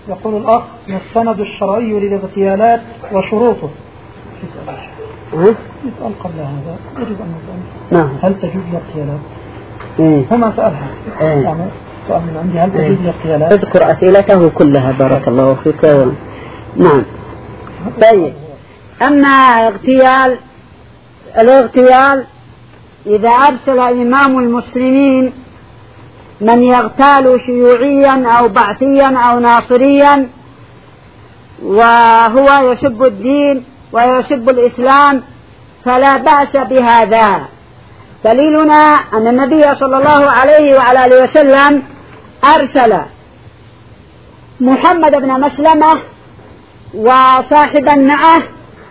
يقول الأخ: ما السند الشرعي للاغتيالات وشروطه؟ يسأل قبل هذا يجب أن نسأل هل تجوز الاغتيالات؟ هما سألها يعني سؤال من عندي: هل تجوز الاغتيالات؟ اذكر أسئلته كلها بارك الله فيك. نعم. طيب، أما الاغتيال إذا أرسل إمام المسلمين من يغتال شيوعيا أو بعثيا أو ناصريا وهو يسب الدين ويسب الإسلام فلا بأس بهذا. دليلنا أن النبي صلى الله عليه وعلى آله وسلم أرسل محمد بن مسلمة وصاحبا معه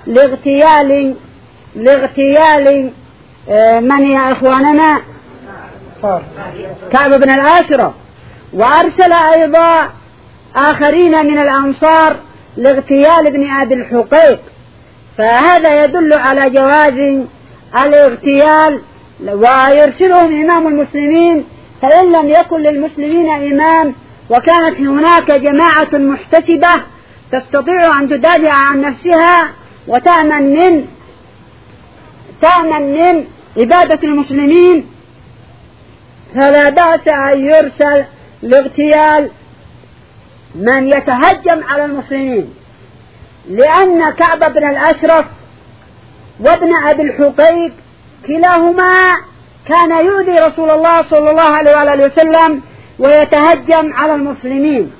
لاغتيال من يا إخواننا؟ كعب بن الأشرف. وأرسل أيضا آخرين من الأنصار لاغتيال ابن أبي الحقيق. فهذا يدل على جواز الاغتيال، ويرسلهم إمام المسلمين. فإن لم يكن للمسلمين إمام وكانت هناك جماعة محتسبة تستطيع أن تدافع عن نفسها وتأمن من عبادة المسلمين، فلا بأس أن يرسل لاغتيال من يتهجم على المسلمين، لأن كعب بن الأشرف وابن أبي الحقيق كلاهما كان يؤذي رسول الله صلى الله عليه وآله وسلم ويتهجم على المسلمين.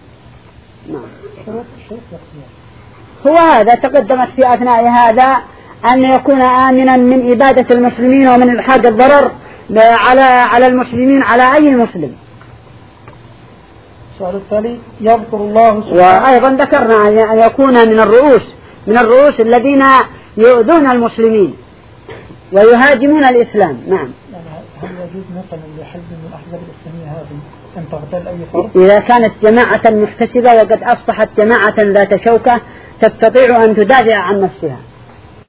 هو هذا تقدمت في أثناء هذا أن يكون آمنا من إبادة المسلمين ومن إلحاق الضرر على المسلمين على أي مسلم. السؤال التالي: يذكر الله وأيضا ذكرنا أن يكون من الرؤوس الذين يؤذون المسلمين ويهاجمون الإسلام. نعم. هل يجوز مثلا لحزب من الأحزاب الإسلامية هذه أن تغتال أي فرد؟ إذا كانت جماعة محتسبة وقد أصبحت جماعة ذات شوكة تستطيع أن تدافع عن نفسها.